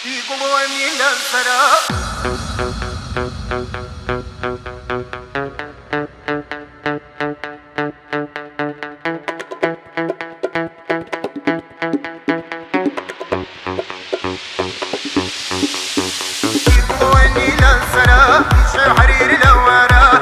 يقولوني للفراق يقولوني للفراق يشيل حرير الأوراق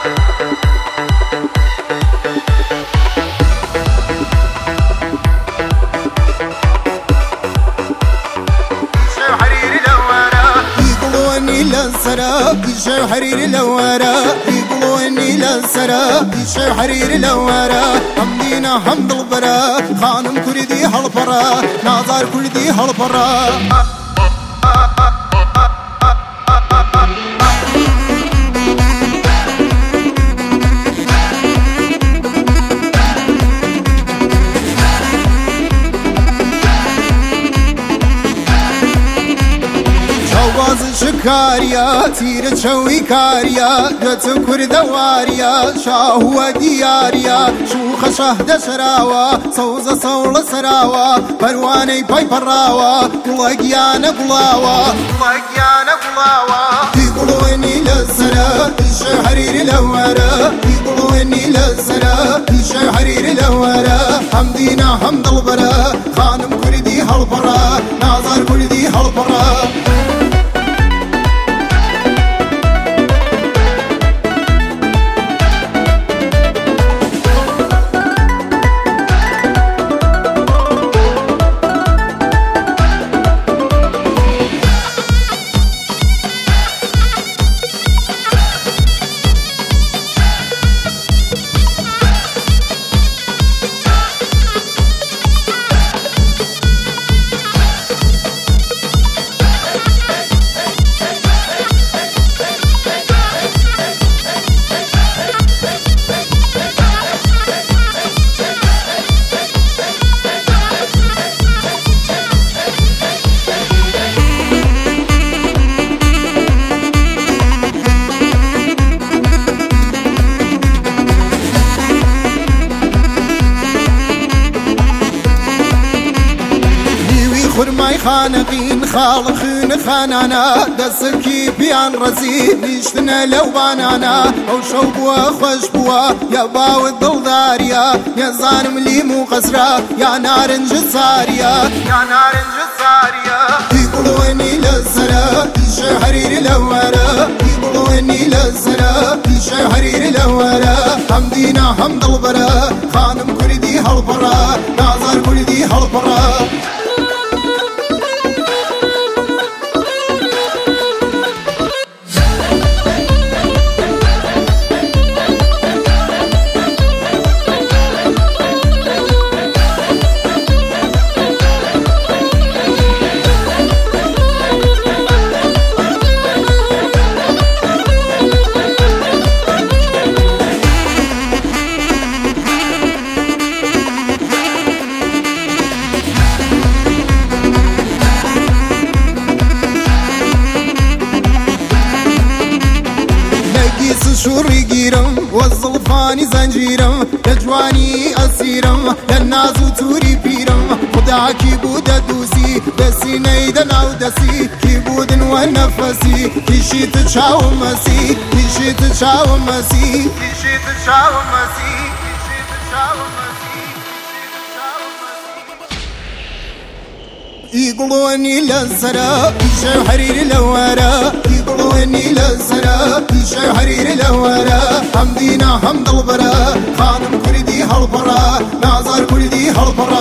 للسراب يشيل حرير الأوراق يقولوني للسراب يشيل حرير الأوراق حمدينا حمد البراء خانم كردي هالبراء نازار كردي هالبراء شكاريا تير شوي كاريا جت كرد واريا شاهو دياريا شوخ شهد شراوا صوز صول سراوا برواني باي براوا قلقيانا قلاوا قلقيانا قلاوا يقولوني للسرا يشيل حرير الأوراق يقولوني للسرا يشيل حرير الأوراق حمدينا حمد البراء خانم كردي هالبراء نازار كردي هالبراء خرماي خانقين خالقين خانانا دسكي بيان رزيد نشتنا لو بانانا او شوبوا خشبوا يا باو الضلداريا يا ظالم لي مو قسرا يا نار جساريا يا نار جساريا يقولوني للسرا يشيل حرير الأوراق يقولوني للسرا يشيل حرير الأوراق حمدينا حمد البراء خانم كردي هالبراء نازار كردي هالبراء شوري جيرم والظلفاني زنجيرم يجواني أسيرم ينازو توري بيرم خدا كيبود دوسي دسي نيدن أو دسي كيبود ونفسي كيشي تشاو مسي كيشي تشاو مسي كيشي تشاو مسي كيشي تشاو مسي يقولوني للسرا يشيل حرير الأوراق يقولوني للسرا يشيل حرير الأوراق حمدينا حمد البراء خانم كردي هالبراء نازار كردي هالبراء